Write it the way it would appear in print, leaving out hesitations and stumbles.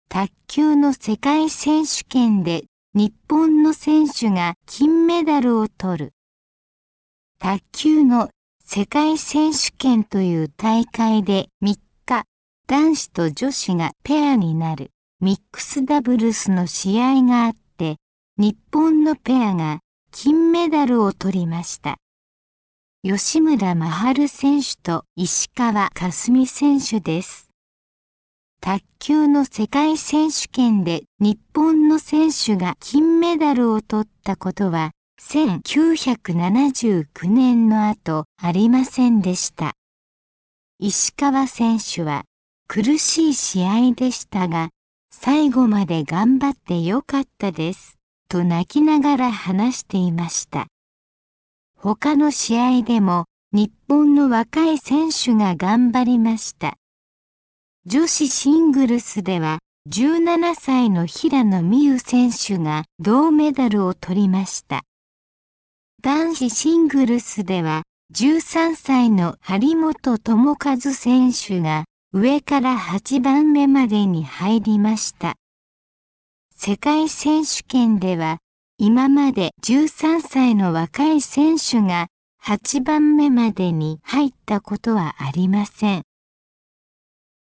卓球の世界選手権で日本の選手が金メダルを取る。卓球の世界選手権という大会で3日、男子と女子がペアになるミックスダブルスの試合があって、日本のペアが金メダルを取りました。吉村真晴選手と石川佳純選手です。卓球の世界選手権で日本の選手が金メダルを取ったことは1979年の後ありませんでした。石川選手は苦しい試合でしたが、最後まで頑張ってよかったですと泣きながら話していました。他の試合でも日本の若い選手が頑張りました。女子シングルスでは17歳の平野美宇選手が銅メダルを取りました。男子シングルスでは13歳の張本智和選手が上から8番目までに入りました。世界選手権では今まで13歳の若い選手が8番目までに入ったことはありません。